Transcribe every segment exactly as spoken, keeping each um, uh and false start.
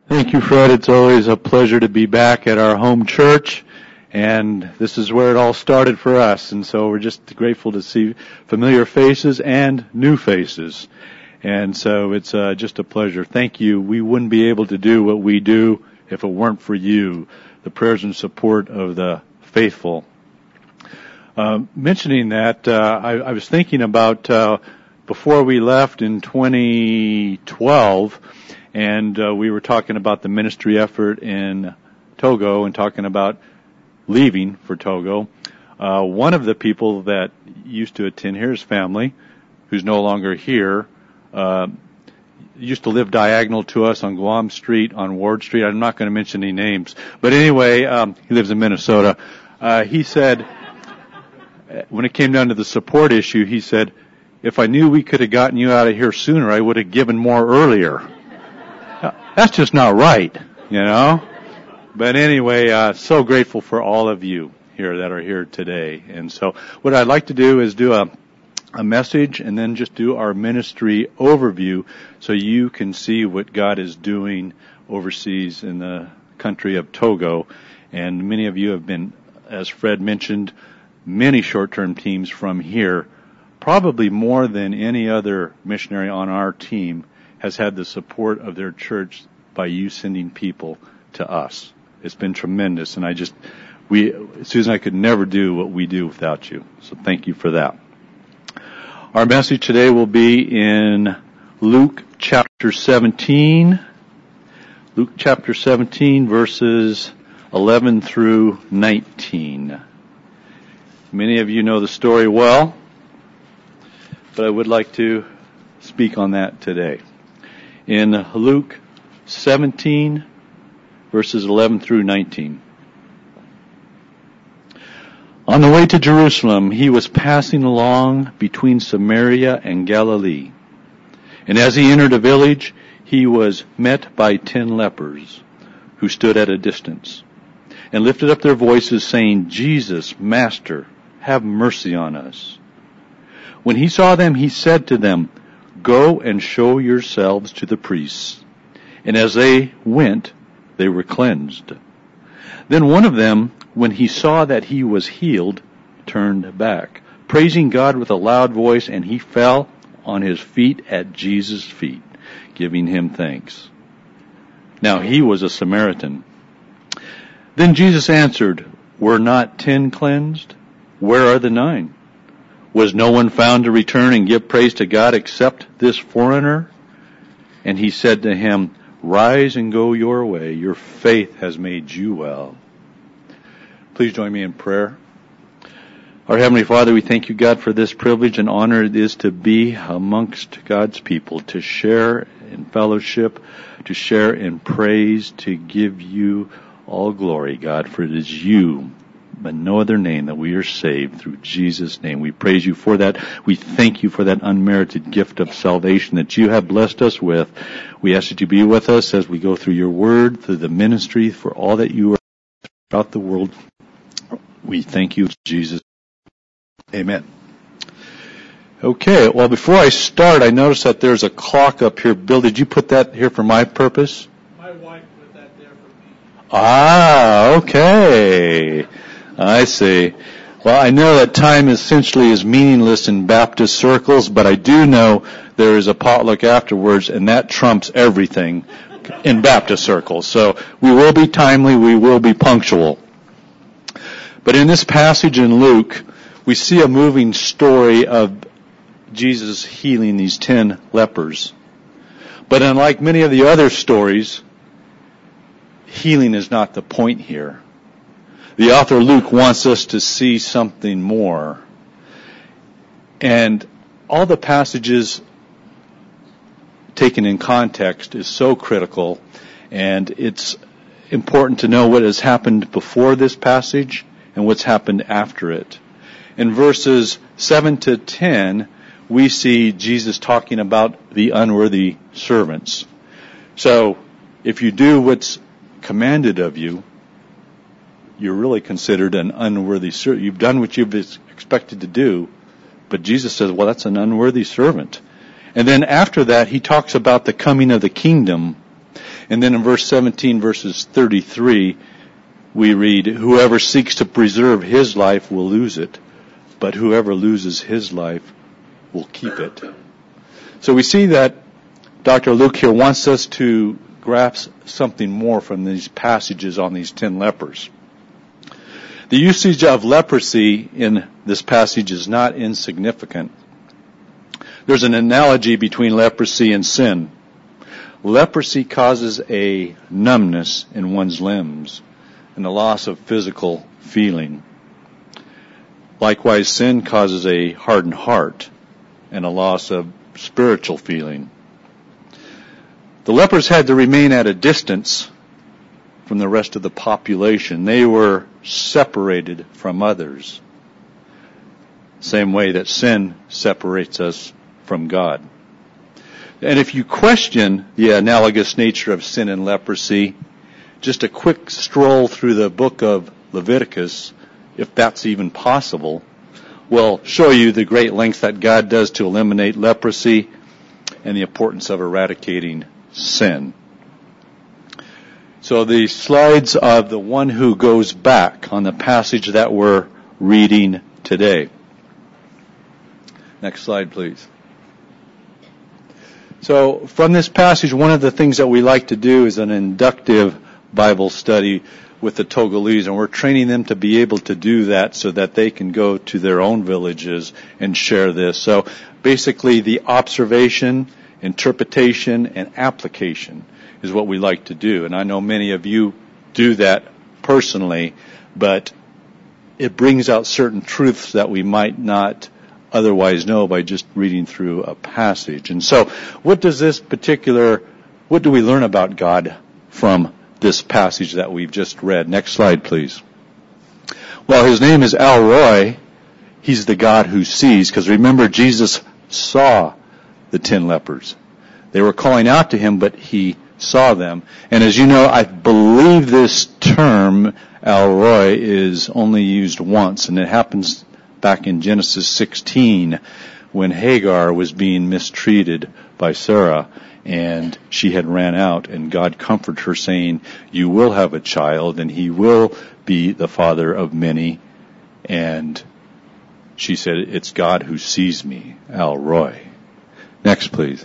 Thank you, Fred. It's always a pleasure to be back at our home church, and this is where it all started for us, and so we're just grateful to see familiar faces and new faces, and so it's uh, just a pleasure. Thank you. We wouldn't be able to do what we do if it weren't for you, the prayers and support of the faithful. Uh, mentioning that, uh, I, I was thinking about uh, before we left in twenty twelve, and uh, we were talking about the ministry effort in Togo and talking about leaving for Togo. Uh, one of the people that used to attend here, his family, who's no longer here, uh, used to live diagonal to us on Guam Street, on Ward Street. I'm not going to mention any names. But anyway, um, he lives in Minnesota. Uh, he said, when it came down to the support issue, he said, if I knew we could have gotten you out of here sooner, I would have given more earlier. That's just not right, you know. But anyway, uh, so grateful for all of you here that are here today. And so what I'd like to do is do a, a message and then just do our ministry overview so you can see what God is doing overseas in the country of Togo. And many of you have been, as Fred mentioned, many short-term teams from here, probably more than any other missionary on our team has had the support of their church by you sending people to us. It's been tremendous, and I just, we, Susan, I could never do what we do without you. So thank you for that. Our message today will be in Luke chapter seventeen. Luke chapter seventeen, verses eleven through nineteen. Many of you know the story well, but I would like to speak on that today. In Luke seventeen, verses eleven through nineteen. On the way to Jerusalem, he was passing along between Samaria and Galilee. And as he entered a village, he was met by ten lepers, who stood at a distance, and lifted up their voices, saying, Jesus, Master, have mercy on us. When he saw them, he said to them, Go and show yourselves to the priests. And as they went, they were cleansed. Then one of them, when he saw that he was healed, turned back, praising God with a loud voice, and he fell on his feet at Jesus' feet, giving him thanks. Now he was a Samaritan. Then Jesus answered, Were not ten cleansed? Where are the nine? Was no one found to return and give praise to God except this foreigner? And he said to him, Rise and go your way. Your faith has made you well. Please join me in prayer. Our Heavenly Father, we thank you, God, for this privilege and honor it is to be amongst God's people, to share in fellowship, to share in praise, to give you all glory, God, for it is you, but no other name, that we are saved through Jesus' name. We praise you for that. We thank you for that unmerited gift of salvation that you have blessed us with. We ask that you be with us as we go through your word, through the ministry, for all that you are throughout the world. We thank you, Jesus. Amen. Okay, well, before I start, I noticed that there's a clock up here. Bill, did you put that here for my purpose? My wife put that there for me. Ah, okay. I see. Well, I know that time essentially is meaningless in Baptist circles, but I do know there is a potluck afterwards, and that trumps everything in Baptist circles. So we will be timely, we will be punctual. But in this passage in Luke, we see a moving story of Jesus healing these ten lepers. But unlike many of the other stories, healing is not the point here. The author Luke wants us to see something more. And all the passages taken in context is so critical, and it's important to know what has happened before this passage and what's happened after it. In verses seven to ten, we see Jesus talking about the unworthy servants. So, if you do what's commanded of you, you're really considered an unworthy servant. You've done what you've expected to do, but Jesus says, well, that's an unworthy servant. And then after that, he talks about the coming of the kingdom. And then in verse seventeen, verses thirty-three, we read, whoever seeks to preserve his life will lose it, but whoever loses his life will keep it. So we see that Doctor Luke here wants us to grasp something more from these passages on these ten lepers. The usage of leprosy in this passage is not insignificant. There's an analogy between leprosy and sin. Leprosy causes a numbness in one's limbs and a loss of physical feeling. Likewise, sin causes a hardened heart and a loss of spiritual feeling. The lepers had to remain at a distance from the rest of the population. They were separated from others. Same way that sin separates us from God. And if you question the analogous nature of sin and leprosy, just a quick stroll through the book of Leviticus, if that's even possible, will show you the great lengths that God does to eliminate leprosy and the importance of eradicating sin. So the slides of the one who goes back on the passage that we're reading today. Next slide, please. So from this passage, one of the things that we like to do is an inductive Bible study with the Togolese, and we're training them to be able to do that so that they can go to their own villages and share this. So basically the observation, interpretation, and application is what we like to do. And I know many of you do that personally, but it brings out certain truths that we might not otherwise know by just reading through a passage. And so what does this particular, what do we learn about God from this passage that we've just read? Next slide, please. Well, his name is El Roi. He's the God who sees, because remember, Jesus saw the ten lepers. They were calling out to him, but he saw them. And as you know, I believe this term, El Roi, is only used once, and it happens back in Genesis sixteen when Hagar was being mistreated by Sarah, and she had ran out, and God comforted her, saying, you will have a child, and he will be the father of many. And she said, it's God who sees me, El Roi. Next, please.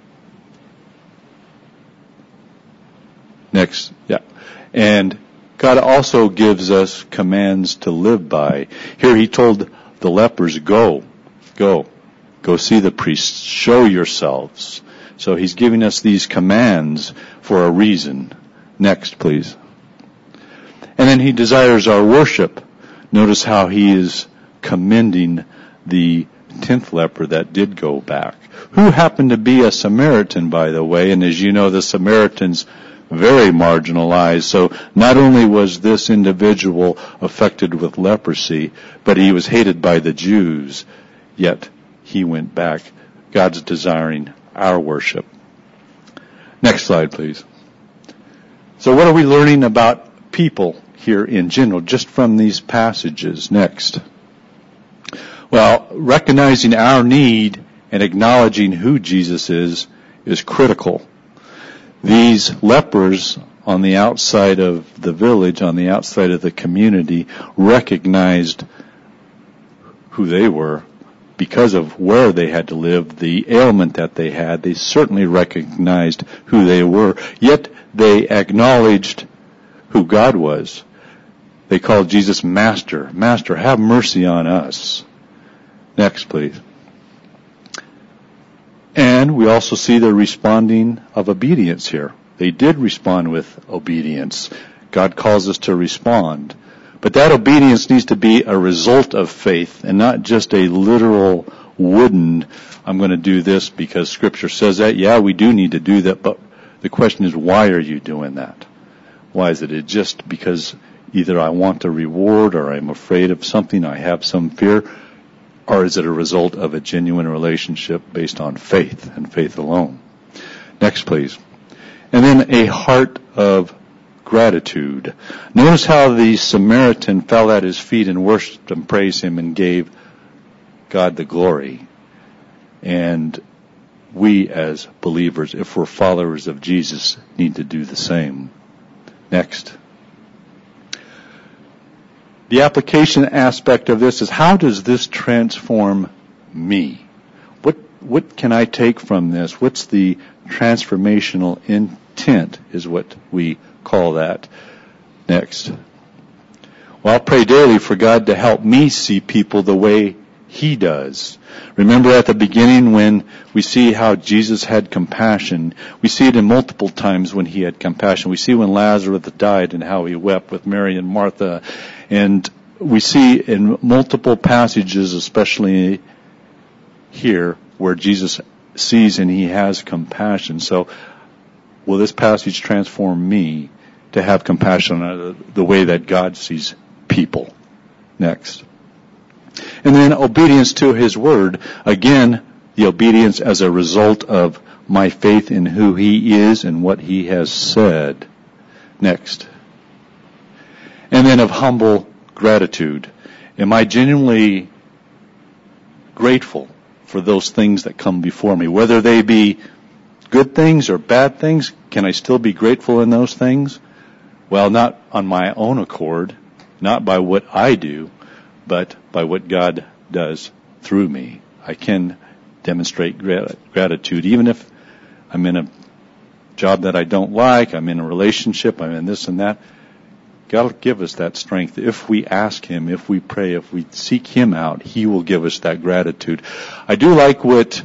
Next, yeah. And God also gives us commands to live by. Here he told the lepers, go, go, go see the priests, show yourselves. So he's giving us these commands for a reason. Next, please. And then he desires our worship. Notice how he is commending the tenth leper that did go back, who happened to be a Samaritan, by the way. And as you know, the Samaritans very marginalized. So not only was this individual affected with leprosy, but he was hated by the Jews, yet he went back. God's desiring our worship. Next slide, please. So what are we learning about people here in general, just from these passages? Next. Well, recognizing our need and acknowledging who Jesus is, is critical. These lepers on the outside of the village, on the outside of the community, recognized who they were because of where they had to live, the ailment that they had. They certainly recognized who they were, yet they acknowledged who God was. They called Jesus Master. Master, have mercy on us. Next, please. And we also see the responding of obedience here. They did respond with obedience. God calls us to respond. But that obedience needs to be a result of faith and not just a literal wooden, I'm going to do this because Scripture says that. Yeah, we do need to do that, but the question is, why are you doing that? Why is it? It just because either I want a reward or I'm afraid of something, I have some fear, or is it a result of a genuine relationship based on faith and faith alone? Next, please. And then a heart of gratitude. Notice how the Samaritan fell at his feet and worshiped and praised him and gave God the glory. And we as believers, if we're followers of Jesus, need to do the same. Next. The application aspect of this is, how does this transform me? What what can I take from this? What's the transformational intent is what we call that. Next. Well, I'll pray daily for God to help me see people the way He does. Remember at the beginning when we see how Jesus had compassion. We see it in multiple times when He had compassion. We see when Lazarus died and how He wept with Mary and Martha. And we see in multiple passages, especially here, where Jesus sees and He has compassion. So will this passage transform me to have compassion on the way that God sees people? Next. And then obedience to His word. Again, the obedience as a result of my faith in who He is and what He has said. Next. And then of humble gratitude. Am I genuinely grateful for those things that come before me? Whether they be good things or bad things, can I still be grateful in those things? Well, not on my own accord, not by what I do, but by what God does through me. I can demonstrate grat- gratitude, even if I'm in a job that I don't like, I'm in a relationship, I'm in this and that. God will give us that strength. If we ask Him, if we pray, if we seek Him out, He will give us that gratitude. I do like what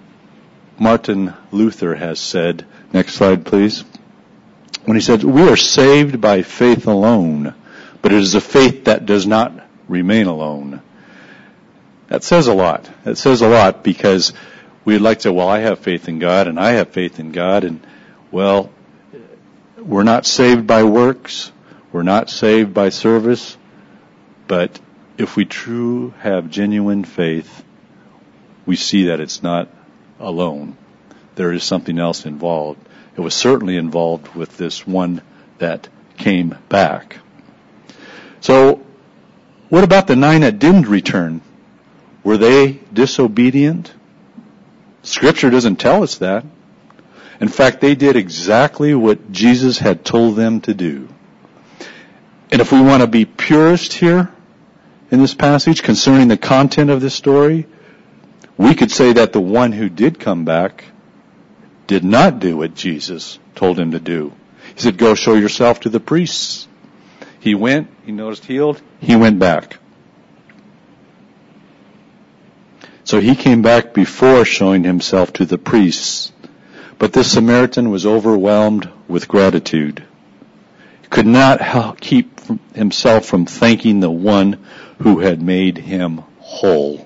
Martin Luther has said. Next slide, please. When he said, we are saved by faith alone, but it is a faith that does not remain alone. That says a lot. That says a lot because we'd like to say, well, I have faith in God and I have faith in God. And, well, we're not saved by works. We're not saved by service. But if we true have genuine faith, we see that it's not alone. There is something else involved. It was certainly involved with this one that came back. So, what about the nine that didn't return? Were they disobedient? Scripture doesn't tell us that. In fact, they did exactly what Jesus had told them to do. And if we want to be purist here in this passage concerning the content of this story, we could say that the one who did come back did not do what Jesus told him to do. He said, go show yourself to the priests. He went, he noticed healed, he went back. So he came back before showing himself to the priests. But this Samaritan was overwhelmed with gratitude. He could not keep himself from thanking the one who had made him whole.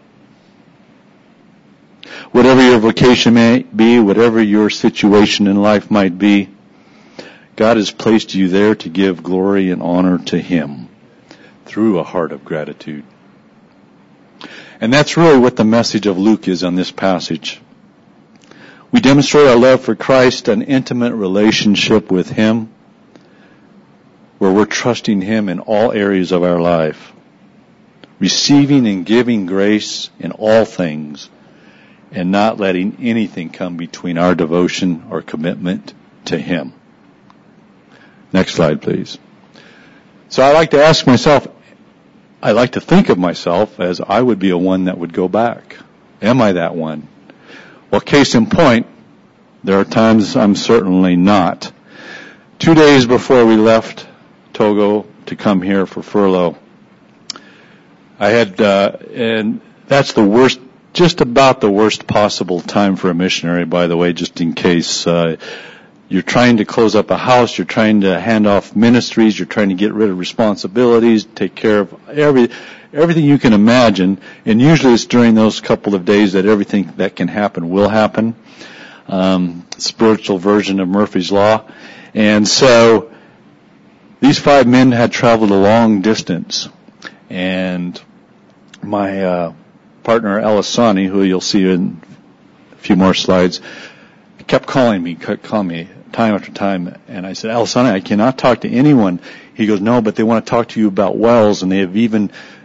Whatever your vocation may be, whatever your situation in life might be, God has placed you there to give glory and honor to Him through a heart of gratitude. And that's really what the message of Luke is on this passage. We demonstrate our love for Christ, an intimate relationship with Him, where we're trusting Him in all areas of our life, receiving and giving grace in all things, and not letting anything come between our devotion or commitment to Him. Next slide, please. So I like to ask myself, I like to think of myself as I would be a one that would go back. Am I that one? Well, case in point, there are times I'm certainly not. Two days before we left Togo to come here for furlough, I had, uh, and that's the worst, just about the worst possible time for a missionary, by the way, just in case, uh, you're trying to close up a house, you're trying to hand off ministries, you're trying to get rid of responsibilities, take care of every, everything you can imagine. And usually it's during those couple of days that everything that can happen will happen. Um, spiritual version of Murphy's Law. And so these five men had traveled a long distance. And my, uh, partner, Elisani, who you'll see in a few more slides, kept calling me, kept calling me time after time. And I said, Elisani, I cannot talk to anyone. He goes, no, but they want to talk to you about wells, and they have even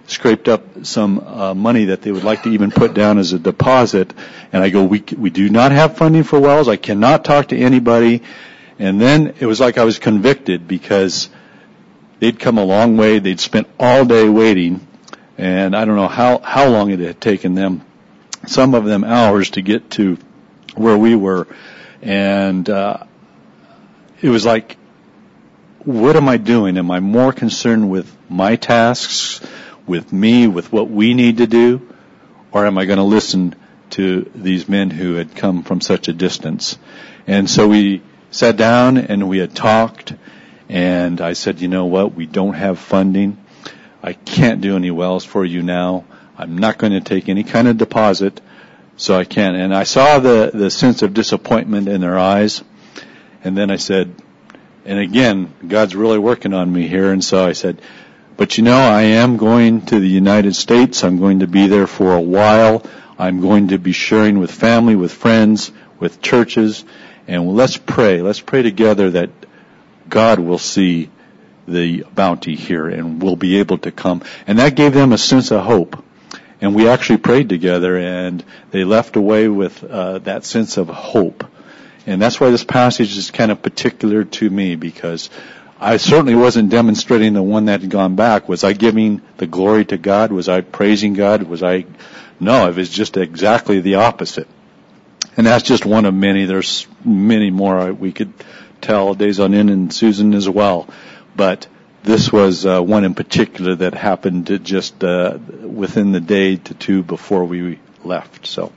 scraped up some uh, money that they would like to even put down as a deposit. And I go, we we do not have funding for wells. I cannot talk to anybody. And then it was like I was convicted, because they'd come a long way. They'd spent all day waiting, and I don't know how how long it had taken them. Some of them hours to get to where we were, and uh, it was like, what am I doing? Am I more concerned with my tasks, with me, with what we need to do, or am I going to listen to these men who had come from such a distance? And so we sat down and we had talked, and I said, you know what, we don't have funding. I can't do any wells for you now. I'm not going to take any kind of deposit, so I can't. And I saw the, the sense of disappointment in their eyes, and then I said, and again, God's really working on me here, and so I said, but you know, I am going to the United States. I'm going to be there for a while. I'm going to be sharing with family, with friends, with churches, and let's pray. Let's pray together that God will see the bounty here and we'll be able to come. And that gave them a sense of hope. And we actually prayed together, and they left away with uh, that sense of hope. And that's why this passage is kind of particular to me, because I certainly wasn't demonstrating the one that had gone back. Was I giving the glory to God? Was I praising God? Was I? No, it was just exactly the opposite. And that's just one of many. There's many more we could tell, days on end, and Susan as well. But this was uh, one in particular that happened to just uh, within the day to two before we left. So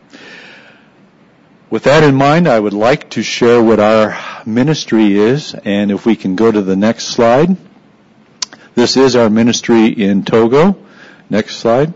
with that in mind, I would like to share what our ministry is, and if we can go to the next slide. This is our ministry in Togo. Next slide.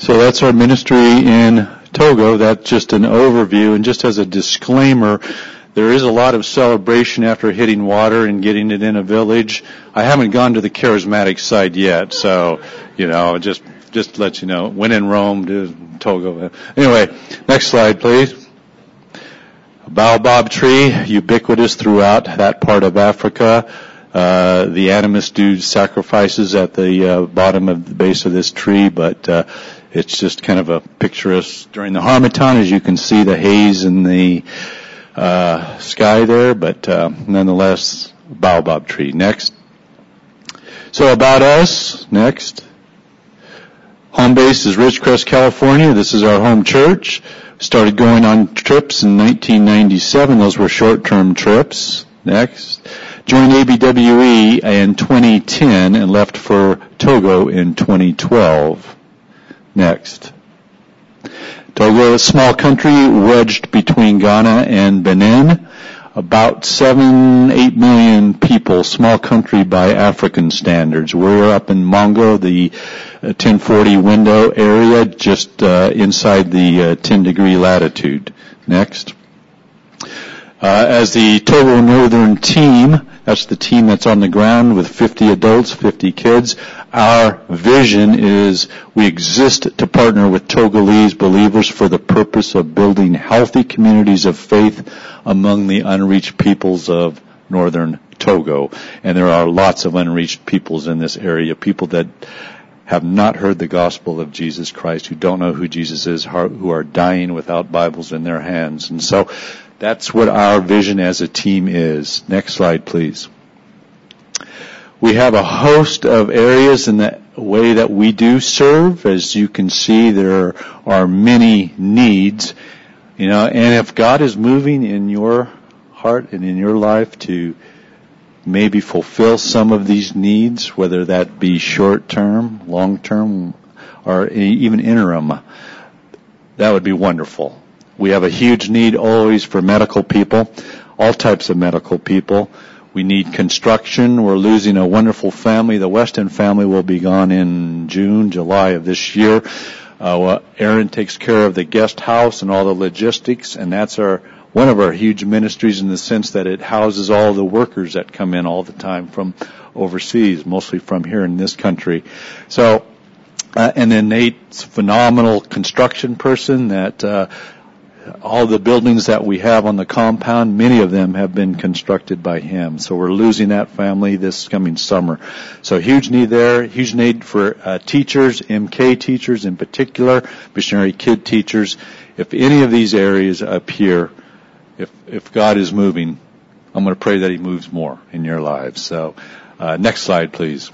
So that's our ministry in Togo. That's just an overview. And just as a disclaimer, there is a lot of celebration after hitting water and getting it in a village. I haven't gone to the charismatic side yet, so, you know, just just to let you know. When in Rome, do Togo. Anyway, next slide, please. A baobab tree, ubiquitous throughout that part of Africa. Uh, the Animist do sacrifices at the uh, bottom of the base of this tree, but uh, it's just kind of a picturesque during the Harmattan, as you can see the haze in the uh, sky there, but uh, nonetheless, baobab tree. Next. So about us, next. Home base is Ridgecrest, California. This is our home church. Started going on trips in nineteen ninety-seven. Those were short-term trips. Next. Joined A B W E in twenty ten and left for Togo in twenty twelve. Next. Togo, a small country wedged between Ghana and Benin. About seven, eight million people, small country by African standards. We're up in Mongo, the uh, ten forty window area, just uh, inside the uh, ten degree latitude. Next. Uh, as the Togo Northern team, that's the team that's on the ground with fifty adults, fifty kids. Our vision is we exist to partner with Togolese believers for the purpose of building healthy communities of faith among the unreached peoples of northern Togo. And there are lots of unreached peoples in this area, people that have not heard the gospel of Jesus Christ, who don't know who Jesus is, who are dying without Bibles in their hands. And so that's what our vision as a team is. Next slide, please. We have a host of areas in the way that we do serve. As you can see, there are many needs. You know, and if God is moving in your heart and in your life to maybe fulfill some of these needs, whether that be short-term, long-term, or even interim, that would be wonderful. We have a huge need always for medical people, all types of medical people. We need construction. We're losing a wonderful family. The Weston family will be gone in June, July of this year. Uh, well, Aaron takes care of the guest house and all the logistics, and that's our one of our huge ministries in the sense that it houses all the workers that come in all the time from overseas, mostly from here in this country. So, uh, and then Nate's a phenomenal construction person that uh, all the buildings that we have on the compound, many of them have been constructed by him. So we're losing that family this coming summer. So huge need there, huge need for uh, teachers, M K teachers in particular, missionary kid teachers. If any of these areas up here, if if God is moving, I'm going to pray that He moves more in your lives. So uh, next slide, please.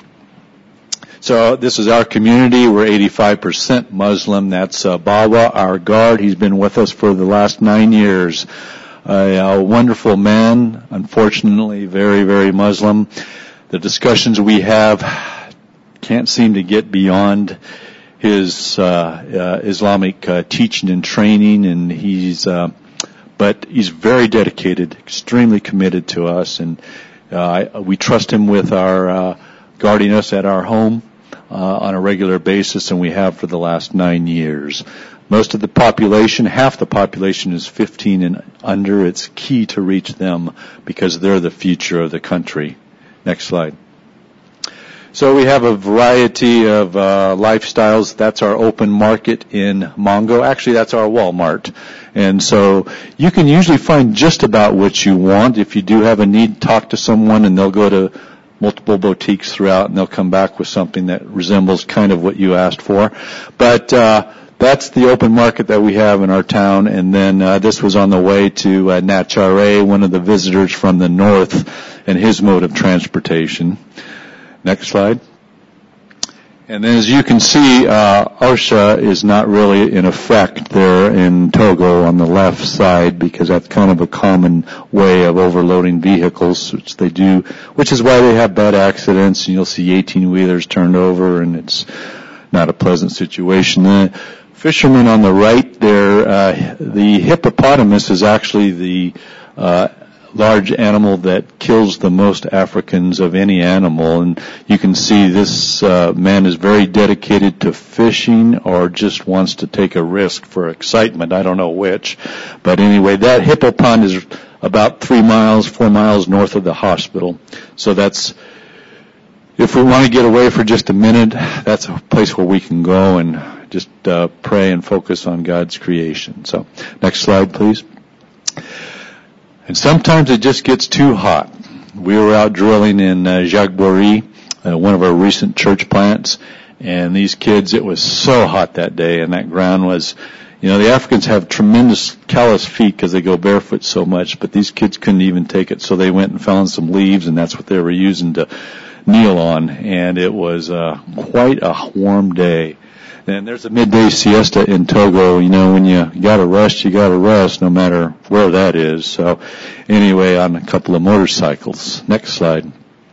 So this is our community. We're eighty-five percent Muslim. That's uh, Bawa, our guard. He's been with us for the last nine years. Uh, a wonderful man, unfortunately very, very Muslim. The discussions we have can't seem to get beyond his uh, uh, Islamic uh, teaching and training, and he's, uh, but he's very dedicated, extremely committed to us, and uh, we trust him with our uh, guarding us at our home. Uh, on a regular basis, and we have for the last nine years. Most of the population, half the population is fifteen and under. It's key to reach them because they're the future of the country. Next slide. So we have a variety of uh, lifestyles. That's our open market in Mongo. Actually, that's our Walmart. And so you can usually find just about what you want. If you do have a need, talk to someone and they'll go to multiple boutiques throughout, and they'll come back with something that resembles kind of what you asked for. But uh that's the open market that we have in our town. And then uh this was on the way to uh, Nachare, one of the visitors from the north, and his mode of transportation. Next slide. And then as you can see, uh OSHA is not really in effect there in Togo on the left side, because that's kind of a common way of overloading vehicles, which they do, which is why they have bad accidents, and you'll see eighteen-wheelers turned over, and it's not a pleasant situation. The fisherman on the right there, uh the hippopotamus is actually the uh large animal that kills the most Africans of any animal. And you can see this uh, man is very dedicated to fishing or just wants to take a risk for excitement. I don't know which. But anyway, that hippo pond is about three miles, four miles north of the hospital. So that's, if we want to get away for just a minute, that's a place where we can go and just uh, pray and focus on God's creation. So, next slide, please. And sometimes it just gets too hot. We were out drilling in uh, Jacques Bory, uh, one of our recent church plants, and these kids, it was so hot that day, and that ground was, you know, the Africans have tremendous callous feet because they go barefoot so much, but these kids couldn't even take it, so they went and found some leaves, and that's what they were using to kneel on, and it was uh, quite a warm day. And there's a midday siesta in Togo. You know, when you gotta rest, you gotta rest, no matter where that is. So, anyway, on a couple of motorcycles. Next slide.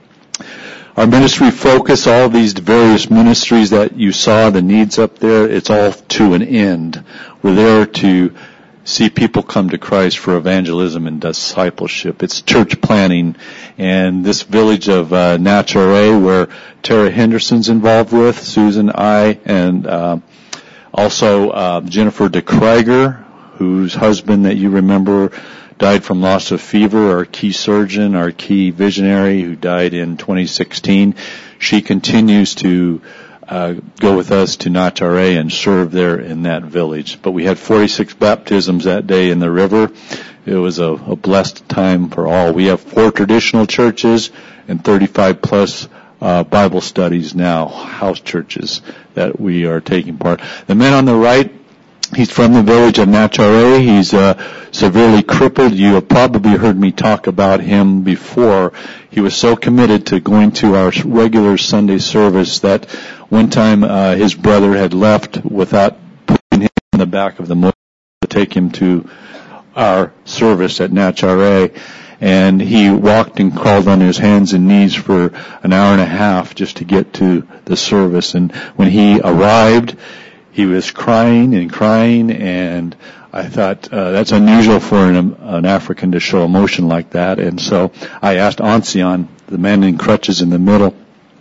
Our ministry focus, all of these various ministries that you saw, the needs up there, it's all to an end. We're there to see people come to Christ for evangelism and discipleship. It's church planning. And this village of uh, Natchez, where Tara Henderson's involved with, Susan, I, and uh, also uh, Jennifer DeKruiger, whose husband that you remember died from loss of fever, our key surgeon, our key visionary, who died in twenty sixteen. She continues to Uh, go with us to Natchez and serve there in that village. But we had forty-six baptisms that day in the river. It was a, a blessed time for all. We have four traditional churches and thirty-five plus uh, Bible studies now, house churches that we are taking part. The man on the right, he's from the village of Natchez. He's uh, severely crippled. You have probably heard me talk about him before. He was so committed to going to our regular Sunday service that one time uh, his brother had left without putting him in the back of the motor to take him to our service at Natchez. And he walked and crawled on his hands and knees for an hour and a half just to get to the service. And when he arrived, he was crying and crying, and I thought uh, that's unusual for an, an African to show emotion like that. And so I asked Ancien, the man in crutches in the middle,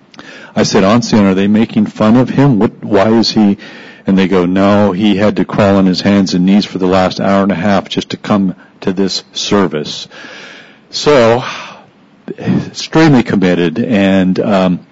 I said, Ancien, are they making fun of him? What, why is he? And they go, no, he had to crawl on his hands and knees for the last hour and a half just to come to this service. So, extremely committed, and um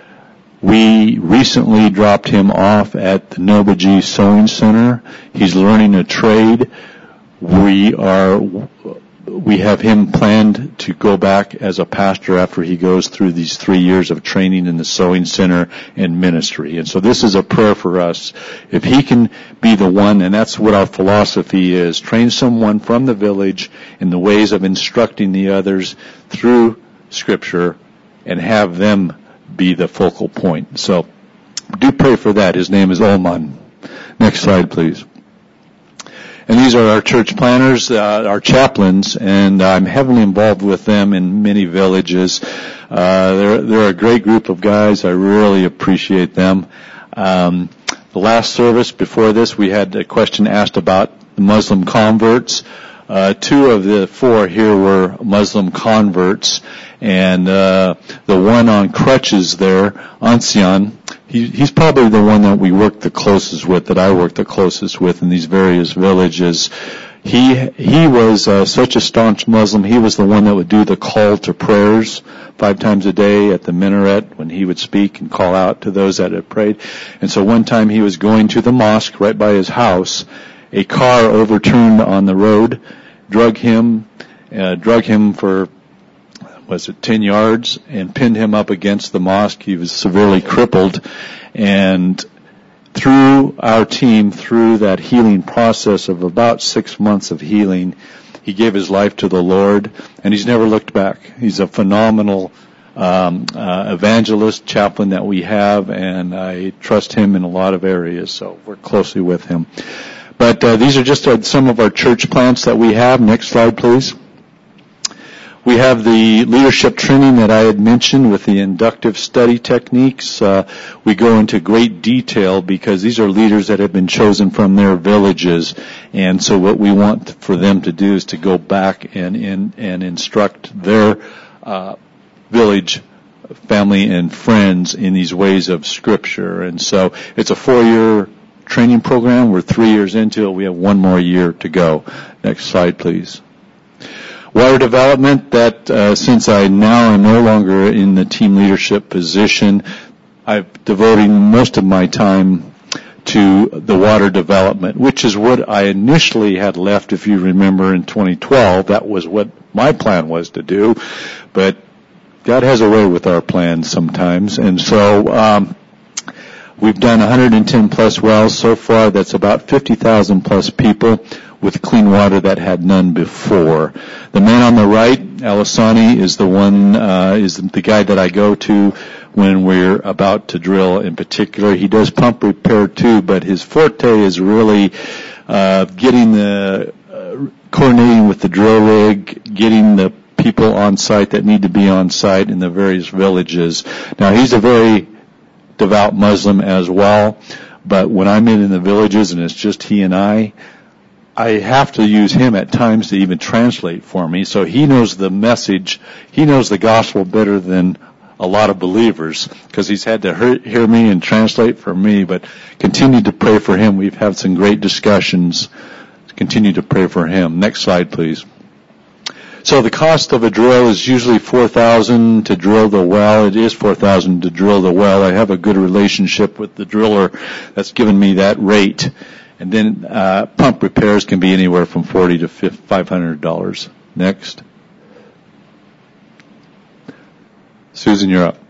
we recently dropped him off at the Nobaji Sewing Center. He's learning a trade. We are, we have him planned to go back as a pastor after he goes through these three years of training in the sewing center and ministry. And so this is a prayer for us. If he can be the one, and that's what our philosophy is, train someone from the village in the ways of instructing the others through Scripture and have them be the focal point. So do pray for that. His name is Olman. Next slide, please. And these are our church planners, uh, our chaplains, and I'm heavily involved with them in many villages. Uh, they're, they're a great group of guys. I really appreciate them. Um, the last service before this, we had a question asked about the Muslim converts. Uh, two of the four here were Muslim converts, and uh, the one on crutches there, Ancien, he, he's probably the one that we work the closest with, that I work the closest with in these various villages. He he was uh, such a staunch Muslim. He was the one that would do the call to prayers five times a day at the minaret when he would speak and call out to those that had prayed. And so one time he was going to the mosque right by his house. A car overturned on the road, drug him, uh, drug him for, was it ten yards, and pinned him up against the mosque. He was severely crippled, and through our team, through that healing process of about six months of healing, he gave his life to the Lord, and he's never looked back. He's a phenomenal um, uh, evangelist, chaplain that we have, and I trust him in a lot of areas, so work closely with him. But uh, these are just uh, some of our church plants that we have. Next slide, please. We have the leadership training that I had mentioned with the inductive study techniques. Uh, we go into great detail because these are leaders that have been chosen from their villages. And so what we want for them to do is to go back and, and, and instruct their uh, village family and friends in these ways of Scripture. And so it's a four-year training program. We're three years into it. We have one more year to go. Next slide, please. Water development, that uh, since I now am no longer in the team leadership position, I'm devoting most of my time to the water development, which is what I initially had left, if you remember, in twenty twelve. That was what my plan was to do. But God has a way with our plans sometimes. And so um, we've done one hundred ten plus wells so far. That's about fifty thousand plus people with clean water that had none before. The man on the right, Alisani, is the one, uh, is the guy that I go to when we're about to drill in particular. He does pump repair too, but his forte is really, uh, getting the, uh, coordinating with the drill rig, getting the people on site that need to be on site in the various villages. Now, he's a very devout Muslim as well, but when I'm in, in the villages and it's just he and I, I have to use him at times to even translate for me. So he knows the message. He knows the gospel better than a lot of believers because he's had to hear me and translate for me, but continue to pray for him. We've had some great discussions. Continue to pray for him. Next slide, please. So the cost of a drill is usually four thousand dollars to drill the well. It is four thousand dollars to drill the well. I have a good relationship with the driller that's given me that rate. And then uh pump repairs can be anywhere from forty to five hundred dollars. Next. Susan, you're up.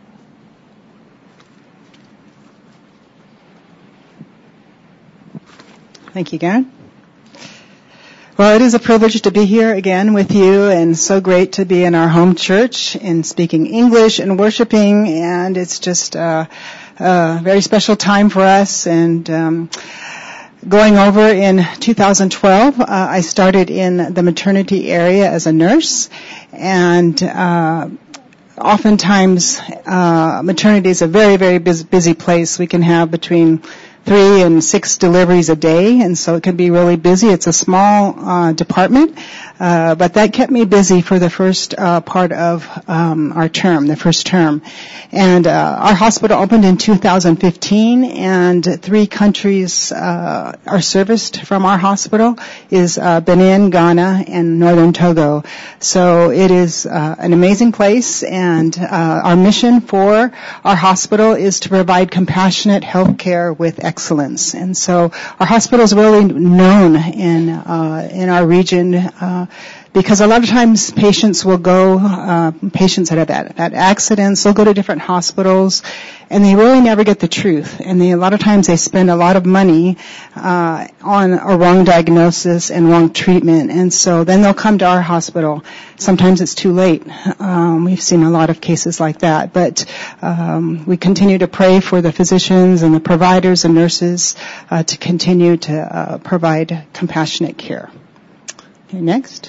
Thank you, Garen. Well, it is a privilege to be here again with you, and so great to be in our home church and speaking English and worshiping, and it's just uh, a very special time for us. And um going over in two thousand twelve, uh, I started in the maternity area as a nurse, and uh oftentimes uh maternity is a very, very busy, busy place. We can have between three and six deliveries a day, and so it can be really busy. It's a small uh department, uh but that kept me busy for the first uh part of um our term, the first term. And uh our hospital opened in two thousand fifteen, and three countries uh are serviced from our hospital is uh Benin, Ghana, and Northern Togo. So it is uh an amazing place, and uh our mission for our hospital is to provide compassionate health care with excellence. And so our hospital is really known in uh in our region uh because a lot of times patients will go, uh patients that have had, had accidents, they'll go to different hospitals, and they really never get the truth. And they, a lot of times they spend a lot of money uh on a wrong diagnosis and wrong treatment. And so then they'll come to our hospital. Sometimes it's too late. Um, we've seen a lot of cases like that. But um, we continue to pray for the physicians and the providers and nurses uh, to continue to uh, provide compassionate care. Okay, next.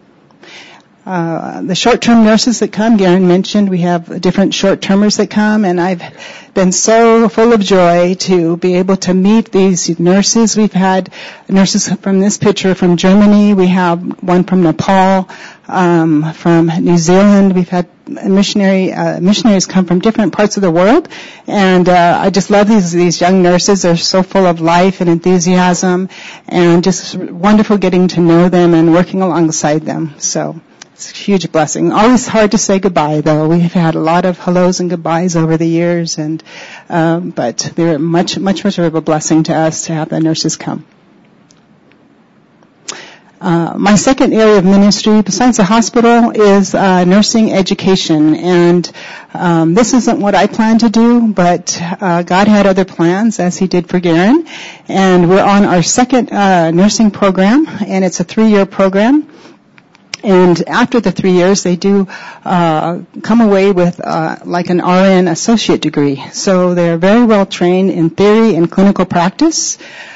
Uh, the short-term nurses that come, Garen mentioned, we have different short-termers that come, and I've been so full of joy to be able to meet these nurses. We've had nurses from this picture from Germany. We have one from Nepal, um, from New Zealand. We've had missionary uh, missionaries come from different parts of the world, and uh, I just love these these young nurses. They're so full of life and enthusiasm, and just wonderful getting to know them and working alongside them. So it's a huge blessing. Always hard to say goodbye, though. We've had a lot of hellos and goodbyes over the years, and um, but they're much, much, much of a blessing to us to have the nurses come. Uh, my second area of ministry, besides the hospital, is uh, nursing education, and um, this isn't what I plan to do, but uh, God had other plans, as He did for Garen, and we're on our second uh, nursing program, and it's a three-year program. And after the three years, they do uh come away with uh like an R N associate degree. So they're very well trained in theory and clinical practice.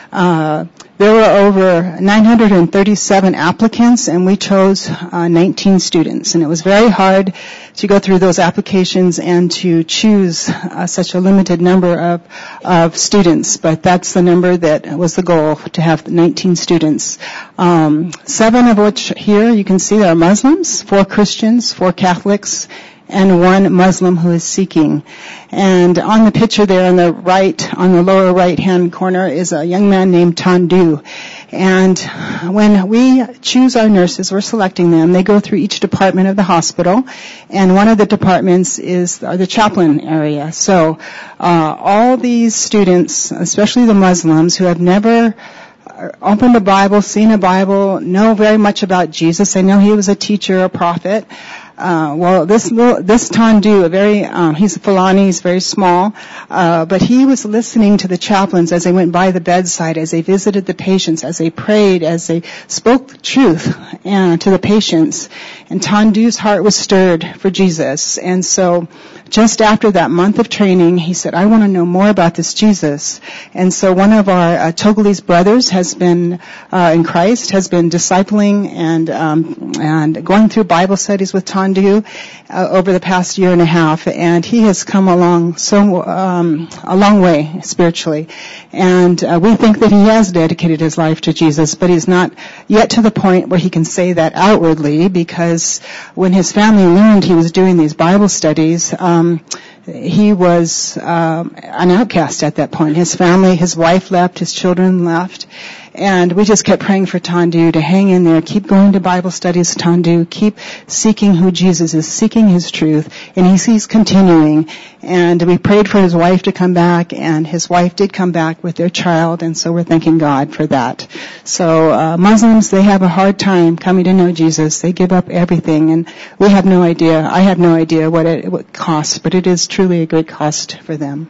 Uh, there were over nine hundred thirty-seven applicants, and we chose uh, nineteen students. And it was very hard to go through those applications and to choose uh, such a limited number of, of students. But that's the number that was the goal, to have nineteen students. Um, seven of which here you can see are Muslims, four Christians, four Catholics, and one Muslim who is seeking. And on the picture there on the right, on the lower right-hand corner, is a young man named Tandu. And when we choose our nurses, we're selecting them, they go through each department of the hospital, and one of the departments is the chaplain area. So uh, all these students, especially the Muslims, who have never opened a Bible, seen a Bible, know very much about Jesus. They know he was a teacher, a prophet. Uh, well, this little, this Tandu, a very, um, he's a Fulani, he's very small, uh, but he was listening to the chaplains as they went by the bedside, as they visited the patients, as they prayed, as they spoke the truth uh, to the patients. And Tandu's heart was stirred for Jesus. And so, just after that month of training, he said, I want to know more about this Jesus. And so one of our uh, Togolese brothers has been, uh, in Christ, has been discipling and, um, and going through Bible studies with Tandu, uh, over the past year and a half. And he has come along so, um, a long way spiritually. And, uh, we think that he has dedicated his life to Jesus, but he's not yet to the point where he can say that outwardly, because when his family learned he was doing these Bible studies, um, Um, he was um, an outcast at that point. His family, his wife left, his children left, and we just kept praying for Tandu to hang in there, keep going to Bible studies, Tandu, keep seeking who Jesus is, seeking his truth, and he's, he's continuing. And we prayed for his wife to come back, and his wife did come back with their child, and so we're thanking God for that. So uh, Muslims, they have a hard time coming to know Jesus. They give up everything, and we have no idea, I have no idea what it, what it costs, but it is truly a great cost for them.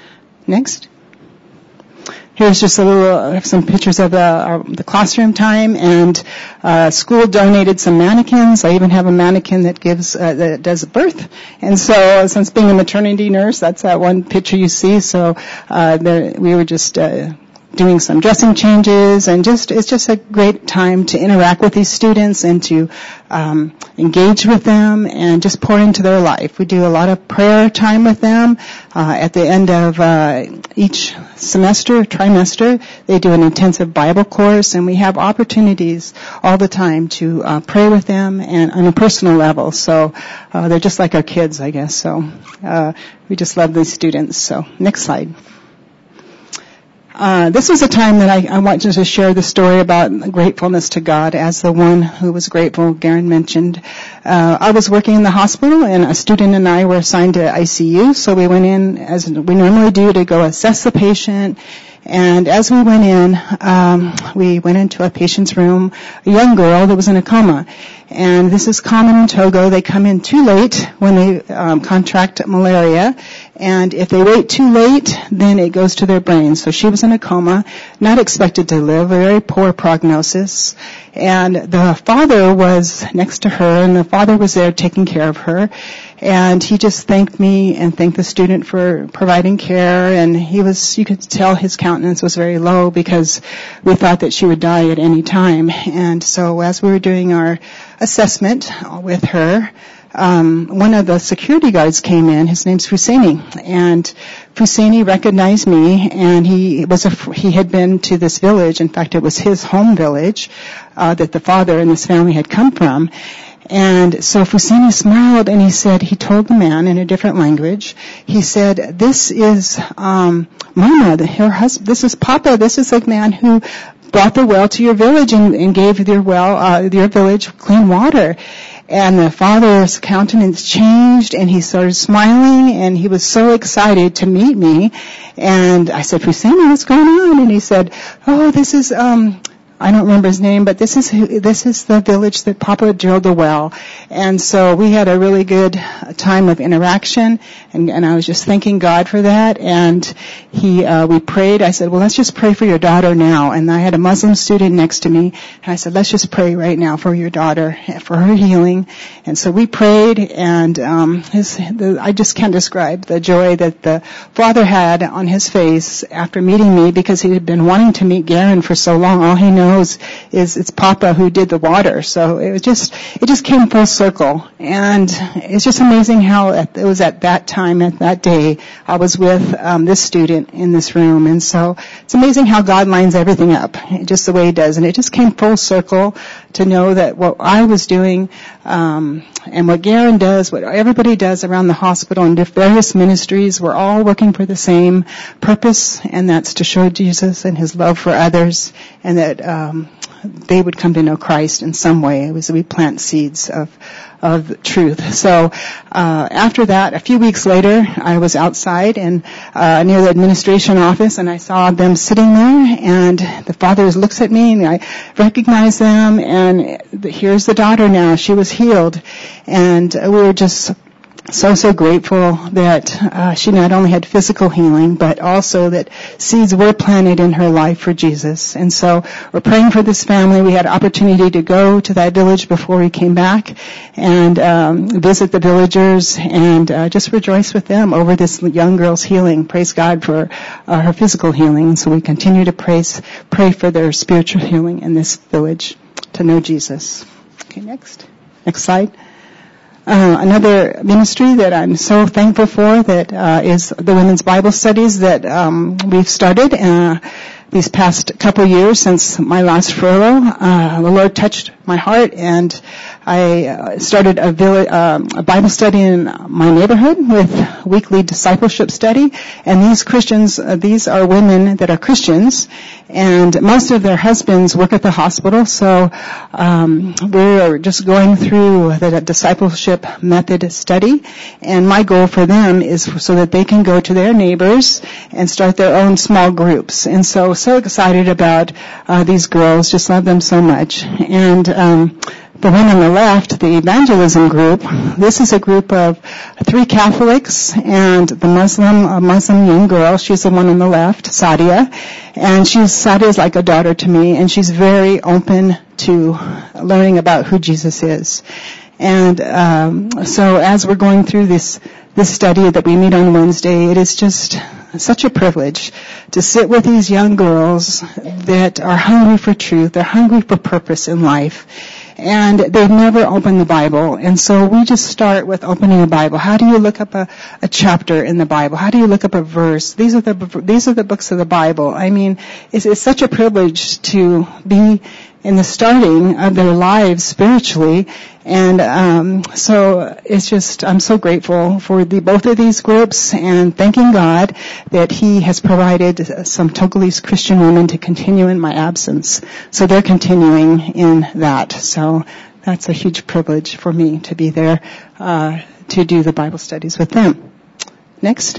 Next. Here's just a little, uh, some pictures of the, our, the classroom time, and uh, school donated some mannequins. I even have a mannequin that gives, uh, that does birth. And so, since being a maternity nurse, that's that one picture you see. So, uh, there, we were just, uh, doing some dressing changes, and just, it's just a great time to interact with these students and to, um, engage with them and just pour into their life. We do a lot of prayer time with them. Uh, at the end of, uh, each semester, trimester, they do an intensive Bible course, and we have opportunities all the time to, uh, pray with them and on a personal level. So, uh, they're just like our kids, I guess. So, uh, we just love these students. So, next slide. Uh, this was a time that I, I wanted to share the story about gratefulness to God as the one who was grateful, Garen mentioned. Uh, I was working in the hospital, and a student and I were assigned to I C U, so we went in as we normally do to go assess the patient. And as we went in, um, we went into a patient's room, a young girl that was in a coma. And this is common in Togo. They come in too late when they um, contract malaria. And if they wait too late, then it goes to their brain. So she was in a coma, not expected to live, a very poor prognosis. And the father was next to her, and the father was there taking care of her. And he just thanked me and thanked the student for providing care. And he was, you could tell his countenance was very low because we thought that she would die at any time. And so as we were doing our assessment with her, um, one of the security guards came in. His name's Fuseni. And Fuseni recognized me, and he was a, he had been to this village. In fact, it was his home village, uh, that the father and his family had come from. And so Fuseni smiled, and he said, he told the man in a different language, he said, this is, um, Mama, her husband, this is Papa, this is the man who brought the well to your village and, and gave your well, uh, your village clean water. And the father's countenance changed, and he started smiling, and he was so excited to meet me. And I said, Fuseni, what's going on? And he said, oh, this is, um, I don't remember his name, but this is who, this is the village that Papa drilled the well. And so we had a really good time of interaction, and, and I was just thanking God for that. And he, uh, we prayed. I said, well, let's just pray for your daughter now. And I had a Muslim student next to me, and I said, let's just pray right now for your daughter, for her healing. And so we prayed, and um, his, the, I just can't describe the joy that the father had on his face after meeting me, because he had been wanting to meet Garen for so long. All he knows is it's Papa who did the water. So it was just, it just came full circle. And it's just amazing how it was at that time, at that day, I was with um, this student in this room. And so it's amazing how God lines everything up, just the way he does. And it just came full circle to know that what I was doing, um, and what Garen does, what everybody does around the hospital and various ministries, we're all working for the same purpose, and that's to show Jesus and his love for others, and that um, they would come to know Christ in some way. It was we plant seeds of of truth. So uh after that, a few weeks later, I was outside and uh near the administration office, and I saw them sitting there, and the father looks at me, and I recognize them, and here's the daughter now. She was healed, and we were just so, so grateful that uh, she not only had physical healing, but also that seeds were planted in her life for Jesus. And so we're praying for this family. We had opportunity to go to that village before we came back and um, visit the villagers and uh, just rejoice with them over this young girl's healing. Praise God for uh, her physical healing. And so we continue to praise, pray for their spiritual healing in this village to know Jesus. Okay, next. Next slide. Uh, another ministry that I'm so thankful for that uh, is the women's Bible studies that um, we've started uh, these past couple years since my last furlough. Uh, the Lord touched my heart, and I uh, started a, village, um, a Bible study in my neighborhood with weekly discipleship study. And these Christians, uh, these are women that are Christians, and most of their husbands work at the hospital. So um, we're just going through the discipleship method study. And my goal for them is so that they can go to their neighbors and start their own small groups. And so, so excited about uh, these girls. Just love them so much. And um, the one on the left, the evangelism group, this is a group of three Catholics and the Muslim, a Muslim young girl. She's the one on the left, Sadia. And she's, Sadia is like a daughter to me, and she's very open to learning about who Jesus is. And um, so as we're going through this this study that we meet on Wednesday, it is just such a privilege to sit with these young girls that are hungry for truth. They're hungry for purpose in life. And they've never opened the Bible. And so we just start with opening the Bible. How do you look up a, a chapter in the Bible? How do you look up a verse? These are the, these are the books of the Bible. I mean, it's, it's such a privilege to be in the starting of their lives spiritually. And um so it's just, I'm so grateful for the both of these groups, and thanking God that He has provided some Togolese Christian women to continue in my absence. So they're continuing in that. So that's a huge privilege for me to be there uh to do the Bible studies with them. Next.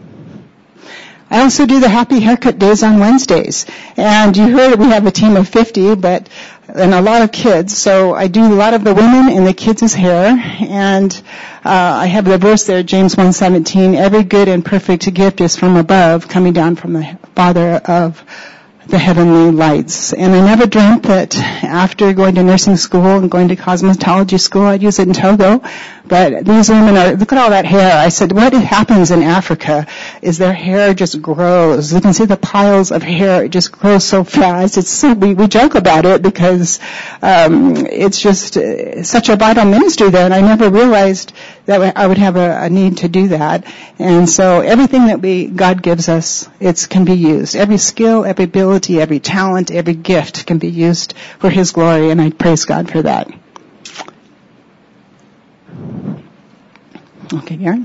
I also do the happy haircut days on Wednesdays. And you heard we have a team of fifty, but, and a lot of kids. So I do a lot of the women and the kids' hair. And, uh, I have the verse there, James one seventeen, every good and perfect gift is from above, coming down from the Father of the heavenly lights. And I never dreamt that after going to nursing school and going to cosmetology school, I'd use it in Togo. But these women are, look at all that hair. I said, what happens in Africa is their hair just grows. You can see the piles of hair. It just grows so fast. It's so, we, we joke about it because, um, it's just uh, such a vital ministry there. And I never realized that I would have a, a need to do that. And so everything that we, God gives us, it can be used. Every skill, every ability, every talent, every gift can be used for His glory. And I praise God for that. Okay, Aaron?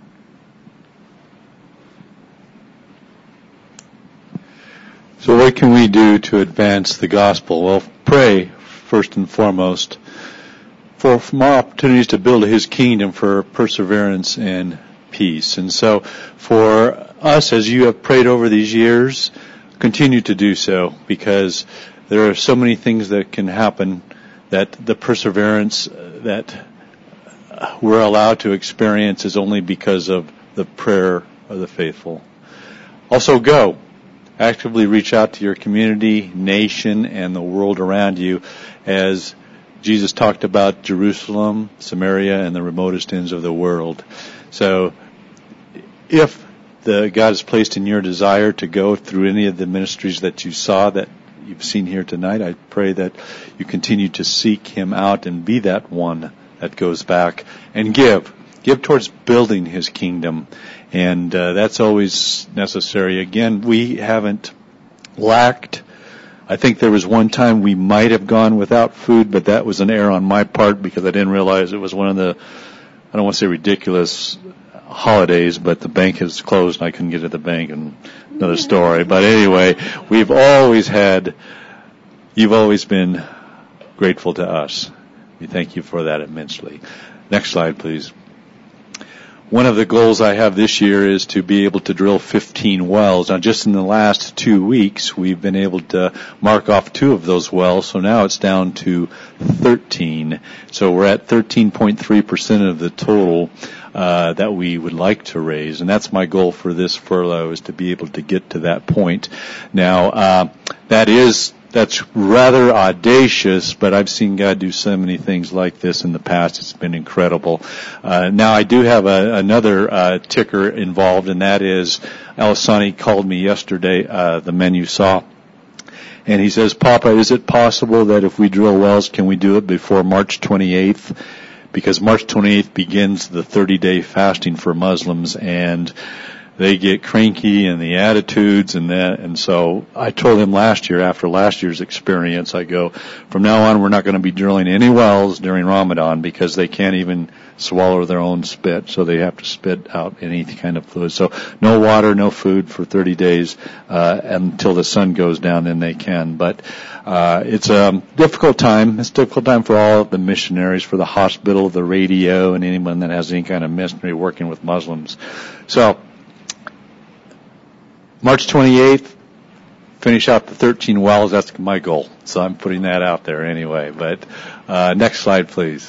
So what can we do to advance the gospel? Well, pray, first and foremost, for more opportunities to build His kingdom, for perseverance and peace. And so for us, as you have prayed over these years, continue to do so, because there are so many things that can happen that the perseverance that we're allowed to experience is only because of the prayer of the faithful. Also, go. Actively reach out to your community, nation, and the world around you, as Jesus talked about Jerusalem, Samaria, and the remotest ends of the world. So, if the God has placed in your desire to go through any of the ministries that you saw, that you've seen here tonight, I pray that you continue to seek Him out and be that one that goes back and give. Give towards building His kingdom. And uh, that's always necessary. Again, we haven't lacked. I think there was one time we might have gone without food, but that was an error on my part because I didn't realize it was one of the, I don't want to say ridiculous holidays, but the bank is closed and I couldn't get to the bank, and another story. But anyway, we've always had, you've always been grateful to us. We thank you for that immensely. Next slide, please. One of the goals I have this year is to be able to drill fifteen wells. Now, just in the last two weeks, we've been able to mark off two of those wells, so now it's down to thirteen. So we're at thirteen point three percent of the total uh, that we would like to raise, and that's my goal for this furlough, is to be able to get to that point. Now, uh, that is That's rather audacious, but I've seen God do so many things like this in the past. It's been incredible. Uh, now I do have a, another uh, ticker involved, and that is Alisani called me yesterday, uh, the men you saw, and he says, Papa, is it possible that if we drill wells, can we do it before March twenty-eighth? Because March twenty-eighth begins the thirty-day fasting for Muslims, and they get cranky and the attitudes and that. And so I told him last year, after last year's experience, I go, from now on, we're not going to be drilling any wells during Ramadan because they can't even swallow their own spit. So they have to spit out any kind of fluid. So no water, no food for thirty days, uh, until the sun goes down, then they can. But, uh, it's a difficult time. It's a difficult time for all of the missionaries, for the hospital, the radio, and anyone that has any kind of missionary working with Muslims. So, March twenty-eighth, finish out the thirteen wells. That's my goal. So I'm putting that out there anyway. But uh, next slide, please.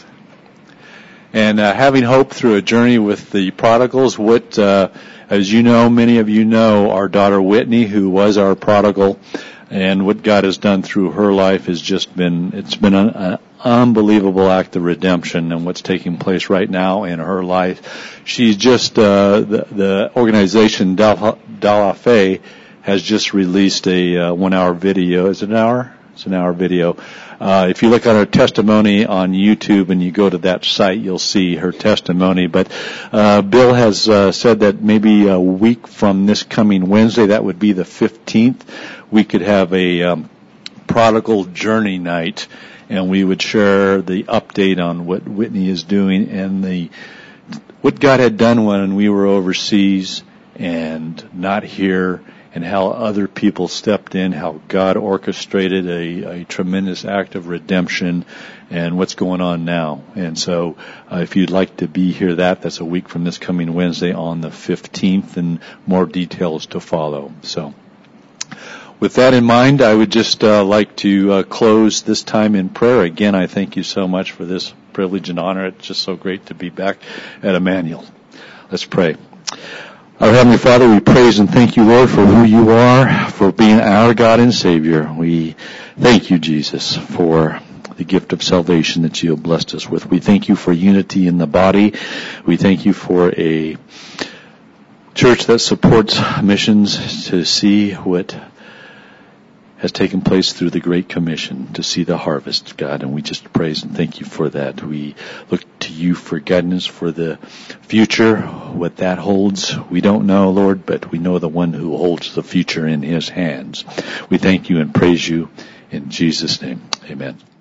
And uh, having hope through a journey with the prodigals. What, uh, as you know, many of you know, our daughter Whitney, who was our prodigal, and what God has done through her life has just been, it's been an, an unbelievable act of redemption, and what's taking place right now in her life. She's just, uh, the, the organization Dalafe has just released a uh, one hour video. Is it an hour? It's an hour video. Uh, if you look at her testimony on YouTube and you go to that site, you'll see her testimony. But uh, Bill has uh, said that maybe a week from this coming Wednesday, that would be the fifteenth, we could have a um, prodigal journey night, and we would share the update on what Whitney is doing and the what God had done when we were overseas and not here, and how other people stepped in, how God orchestrated a, a tremendous act of redemption, and what's going on now. And so uh, if you'd like to be here, that, that's a week from this coming Wednesday on the fifteenth, and more details to follow. So with that in mind, I would just uh, like to uh, close this time in prayer. Again, I thank you so much for this privilege and honor. It's just so great to be back at Emmanuel. Let's pray. Our Heavenly Father, we praise and thank you, Lord, for who you are, for being our God and Savior. We thank you, Jesus, for the gift of salvation that you have blessed us with. We thank you for unity in the body. We thank you for a church that supports missions, to see what has taken place through the Great Commission, to see the harvest, God, and we just praise and thank you for that. We look to you for guidance for the future, what that holds. We don't know, Lord, but we know the one who holds the future in his hands. We thank you and praise you in Jesus' name. Amen.